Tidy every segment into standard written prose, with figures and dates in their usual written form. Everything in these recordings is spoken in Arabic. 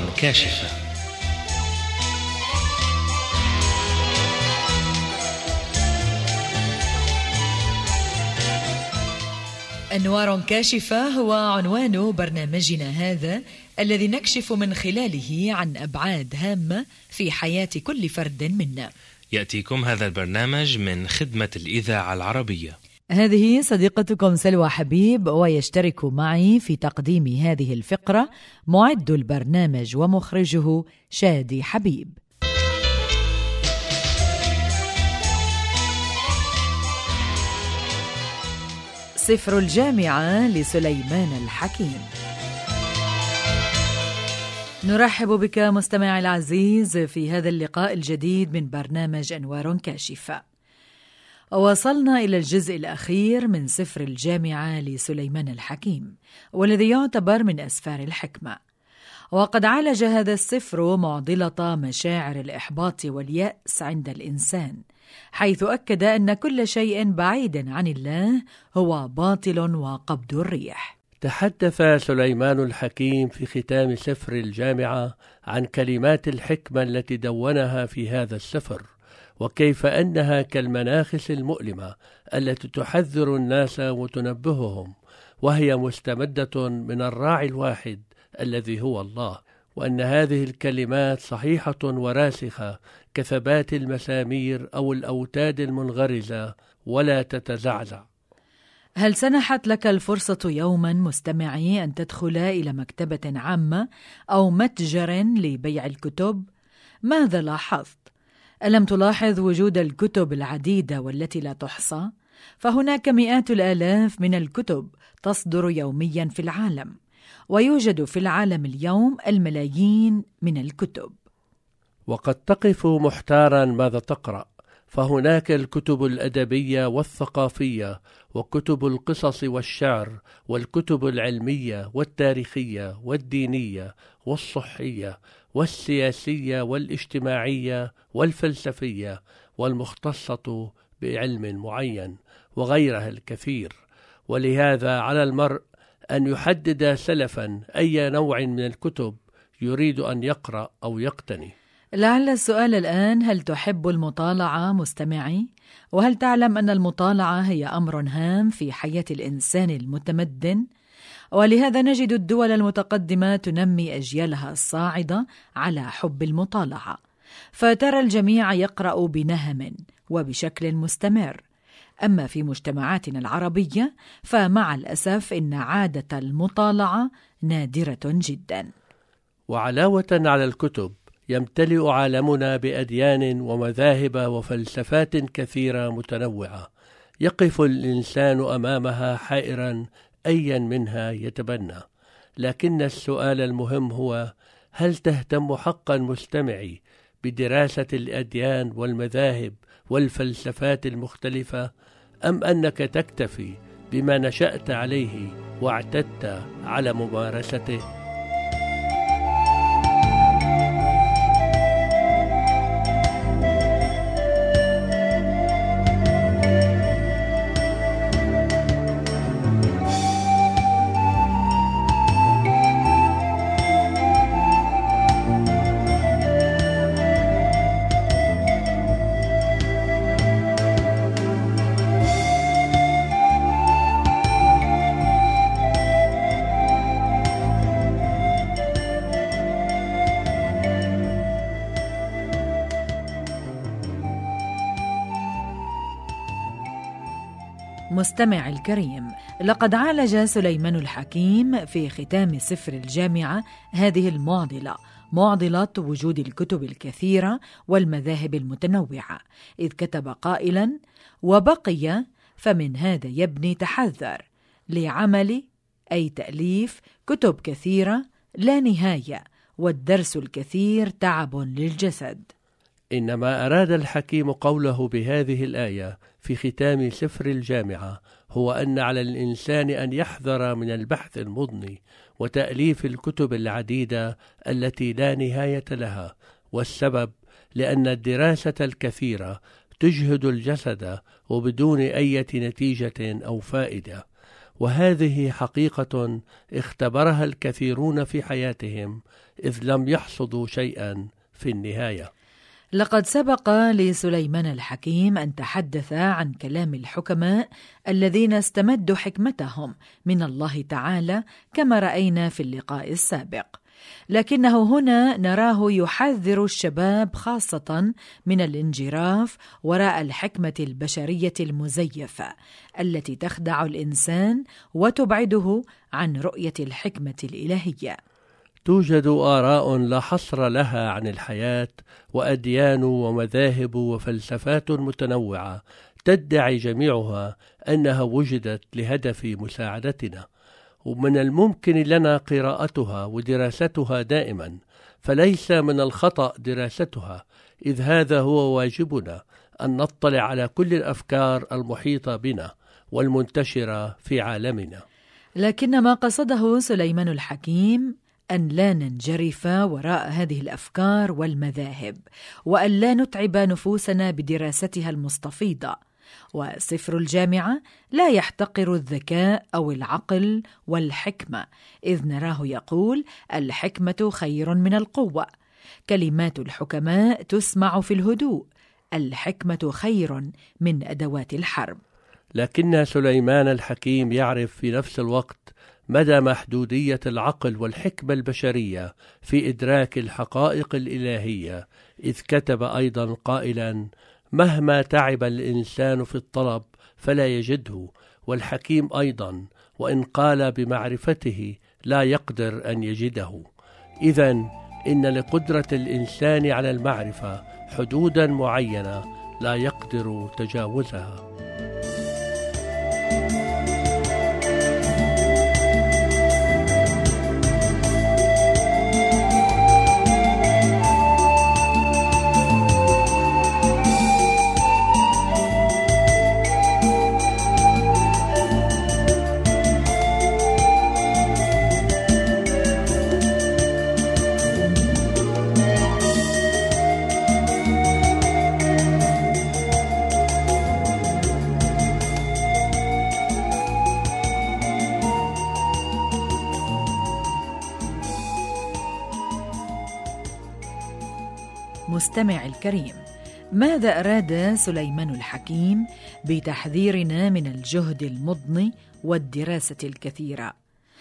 كاشفة. أنوار كاشفة هو عنوان برنامجنا هذا، الذي نكشف من خلاله عن أبعاد هامة في حياة كل فرد منا. يأتيكم هذا البرنامج من خدمة الإذاعة العربية. هذه صديقتكم سلوى حبيب، ويشترك معي في تقديم هذه الفقرة معد البرنامج ومخرجه شادي حبيب. سفر الجامعة لسليمان الحكيم. نرحب بك مستمعي العزيز في هذا اللقاء الجديد من برنامج أنوار كاشفة. وصلنا إلى الجزء الأخير من سفر الجامعة لسليمان الحكيم، والذي يعتبر من أسفار الحكمة. وقد عالج هذا السفر معضلة مشاعر الإحباط واليأس عند الإنسان، حيث أكد أن كل شيء بعيد عن الله هو باطل وقبض الريح. تحدث سليمان الحكيم في ختام سفر الجامعة عن كلمات الحكمة التي دونها في هذا السفر، وكيف أنها كالمناخس المؤلمة التي تحذر الناس وتنبههم، وهي مستمدة من الراعي الواحد الذي هو الله، وأن هذه الكلمات صحيحة وراسخة كثبات المسامير أو الأوتاد المنغرزة ولا تتزعزع. هل سنحت لك الفرصة يوما مستمعي أن تدخل إلى مكتبة عامة أو متجر لبيع الكتب؟ ماذا لاحظت؟ ألم تلاحظ وجود الكتب العديدة والتي لا تحصى؟ فهناك مئات الآلاف من الكتب تصدر يوميا في العالم، ويوجد في العالم اليوم الملايين من الكتب. وقد تقف محتارا ماذا تقرأ، فهناك الكتب الأدبية والثقافية، وكتب القصص والشعر، والكتب العلمية والتاريخية والدينية والصحية والسياسية والاجتماعية والفلسفية والمختصة بعلم معين، وغيرها الكثير. ولهذا على المرء أن يحدد سلفا أي نوع من الكتب يريد أن يقرأ أو يقتني. لعل السؤال الآن: هل تحب المطالعة مستمعي؟ وهل تعلم أن المطالعة هي أمر هام في حياة الإنسان المتمدن؟ ولهذا نجد الدول المتقدمة تنمي أجيالها الصاعدة على حب المطالعة، فترى الجميع يقرأ بنهم وبشكل مستمر. أما في مجتمعاتنا العربية فمع الأسف إن عادة المطالعة نادرة جدا. وعلاوة على الكتب، يمتلئ عالمنا بأديان ومذاهب وفلسفات كثيرة متنوعة، يقف الإنسان أمامها حائرا أيا منها يتبنى. لكن السؤال المهم هو: هل تهتم حقا مستمعي بدراسة الأديان والمذاهب والفلسفات المختلفة، أم أنك تكتفي بما نشأت عليه واعتدت على ممارسته؟ مستمع الكريم، لقد عالج سليمان الحكيم في ختام سفر الجامعة هذه المعضلة، معضلة وجود الكتب الكثيرة والمذاهب المتنوعة، إذ كتب قائلا: وبقي فمن هذا يبني تحذر لعمل أي تأليف كتب كثيرة لا نهاية، والدرس الكثير تعب للجسد. إنما أراد الحكيم قوله بهذه الآية في ختام سفر الجامعة هو أن على الإنسان أن يحذر من البحث المضني وتأليف الكتب العديدة التي لا نهاية لها، والسبب لأن الدراسة الكثيرة تجهد الجسد وبدون أي نتيجة أو فائدة، وهذه حقيقة اختبرها الكثيرون في حياتهم إذ لم يحصدوا شيئا في النهاية. لقد سبق لسليمان الحكيم أن تحدث عن كلام الحكماء الذين استمدوا حكمتهم من الله تعالى كما رأينا في اللقاء السابق، لكنه هنا نراه يحذر الشباب خاصة من الانجراف وراء الحكمة البشرية المزيفة التي تخدع الإنسان وتبعده عن رؤية الحكمة الإلهية. توجد آراء لا حصر لها عن الحياة، وأديان ومذاهب وفلسفات متنوعة تدعي جميعها أنها وجدت لهدف مساعدتنا، ومن الممكن لنا قراءتها ودراستها دائما، فليس من الخطأ دراستها، إذ هذا هو واجبنا أن نطلع على كل الأفكار المحيطة بنا والمنتشرة في عالمنا. لكن ما قصده سليمان الحكيم أن لا ننجرف وراء هذه الأفكار والمذاهب، وأن لا نتعب نفوسنا بدراستها المستفيضة. وسفر الجامعة لا يحتقر الذكاء أو العقل والحكمة، إذ نراه يقول: الحكمة خير من القوة. كلمات الحكماء تسمع في الهدوء، الحكمة خير من أدوات الحرب. لكن سليمان الحكيم يعرف في نفس الوقت مدى محدودية العقل والحكمة البشرية في إدراك الحقائق الإلهية، إذ كتب أيضا قائلا: مهما تعب الإنسان في الطلب فلا يجده، والحكيم أيضا وإن قال بمعرفته لا يقدر أن يجده. إذن إن لقدرة الإنسان على المعرفة حدودا معينة لا يقدر تجاوزها. مستمع الكريم، ماذا أراد سليمان الحكيم بتحذيرنا من الجهد المضني والدراسة الكثيرة؟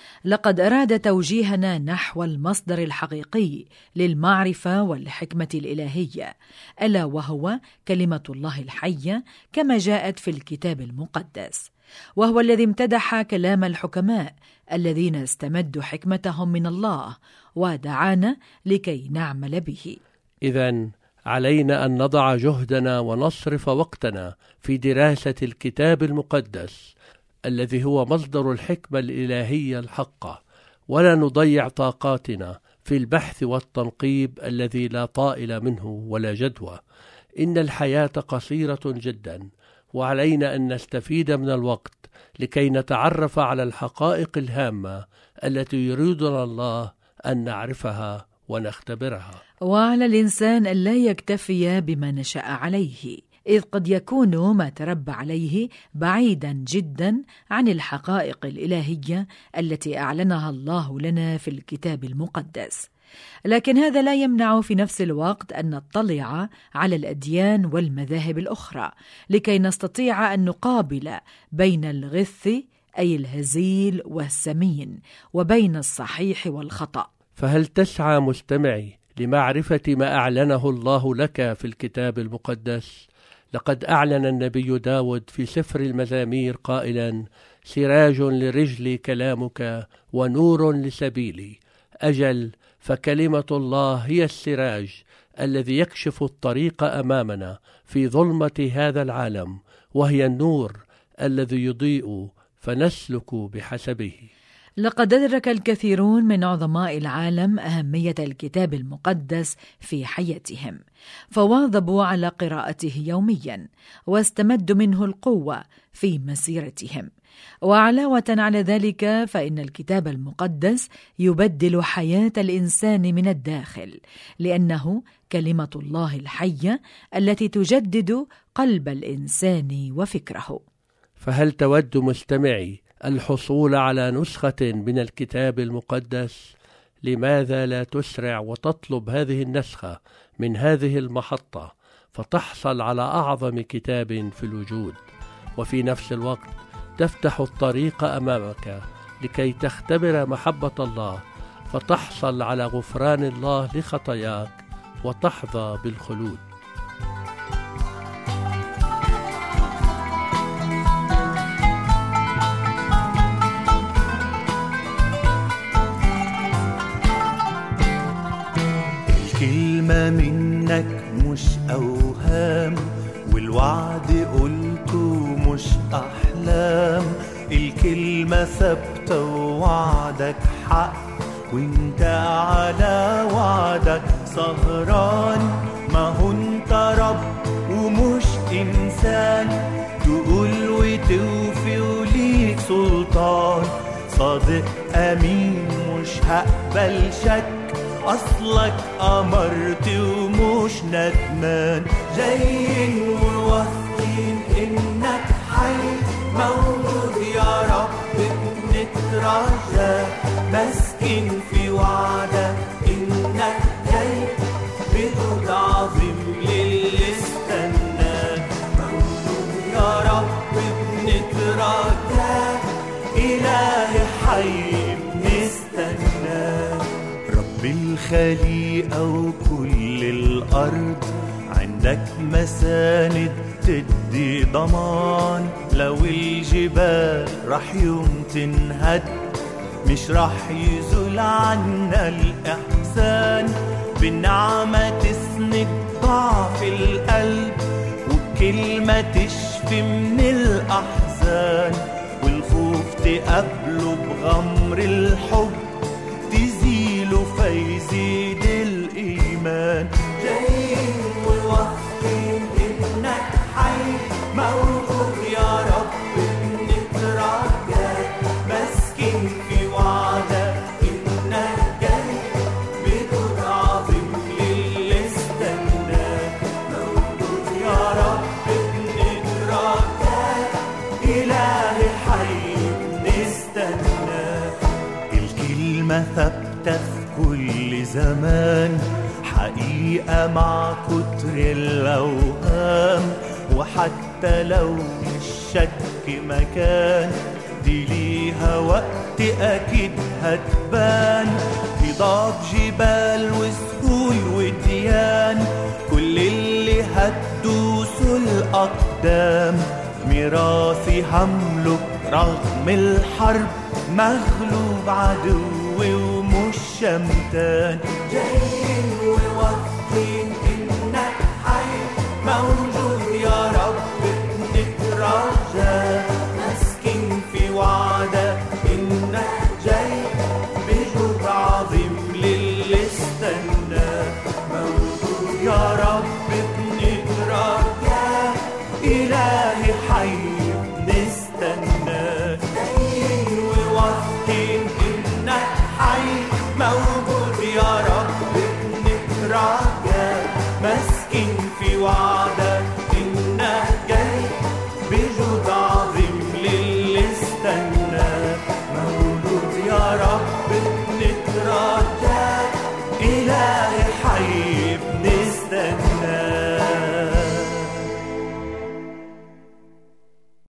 لقد أراد توجيهنا نحو المصدر الحقيقي للمعرفة والحكمة الإلهية، ألا وهو كلمة الله الحية كما جاءت في الكتاب المقدس، وهو الذي امتدح كلام الحكماء الذين استمدوا حكمتهم من الله ودعانا لكي نعمل به. إذن علينا أن نضع جهدنا ونصرف وقتنا في دراسة الكتاب المقدس الذي هو مصدر الحكمة الإلهية الحقة، ولا نضيع طاقاتنا في البحث والتنقيب الذي لا طائل منه ولا جدوى. إن الحياة قصيرة جدا، وعلينا أن نستفيد من الوقت لكي نتعرف على الحقائق الهامة التي يريدنا الله أن نعرفها ونختبرها. وعلى الإنسان أن لا يكتفي بما نشأ عليه، إذ قد يكون ما تربى عليه بعيدا جدا عن الحقائق الإلهية التي أعلنها الله لنا في الكتاب المقدس. لكن هذا لا يمنع في نفس الوقت أن نطلع على الأديان والمذاهب الأخرى لكي نستطيع أن نقابل بين الغث أي الهزيل والسمين وبين الصحيح والخطأ. فهل تسعى مستمعي لمعرفة ما أعلنه الله لك في الكتاب المقدس؟ لقد أعلن النبي داود في سفر المزامير قائلا: سراج لرجلي كلامك ونور لسبيلي. أجل، فكلمة الله هي السراج الذي يكشف الطريق أمامنا في ظلمة هذا العالم، وهي النور الذي يضيء فنسلك بحسبه. لقد أدرك الكثيرون من عظماء العالم أهمية الكتاب المقدس في حياتهم، فواظبوا على قراءته يوميا واستمدوا منه القوة في مسيرتهم. وعلاوة على ذلك فإن الكتاب المقدس يبدل حياة الإنسان من الداخل، لأنه كلمة الله الحية التي تجدد قلب الإنسان وفكره. فهل تود مستمعي الحصول على نسخة من الكتاب المقدس، لماذا لا تسرع وتطلب هذه النسخة من هذه المحطة فتحصل على أعظم كتاب في الوجود، وفي نفس الوقت تفتح الطريق أمامك لكي تختبر محبة الله فتحصل على غفران الله لخطاياك وتحظى بالخلود. الكلمة منك مش أوهام، والوعد قلته مش أحلام. الكلمة ثابتة ووعدك حق، وانت على وعدك سهران. ما هو انت رب ومش إنسان، تقول وتوفي وليك سلطان. صادق أمين مش هقبل شك، أصلك أمرت ومش ندمان. جايين وواثقين إنك حي موجود يا رب، بنترجى مسكين في وعدك إنك جاي بجود عظيم للي استناك. موجود يا رب بنترجى، إلهي حي بنستناك. بالخليقة وكل الأرض عندك مساند تدي ضمان. لو الجبال رح يوم تنهد، مش رح يزول عنا الإحسان. بالنعمة تسند ضعف القلب، وبكلمة تشفي من الأحزان. والخوف تقبله بغمر الحب، تزيله فيزيد الإيمان. جايين وواثقين إنك حي موجود يا رب، بنترجاك مسكين في وعدك إنك جاي بجود عظيم للي استناك. موجود يا رب بنترجاك، إلهي حي بنستناك. الكلمة ثابتة في كل زمان، حقيقة مع كتر الأوهام. وحتى لو الشك مكان، دي ليها وقت أكيد هتبان. في ضاد جبال وسهول وديان، كل اللي هتدوسوا الأقدام. ميراثي هملك رغم الحرب، مغلوب عدوي ومش شمتان.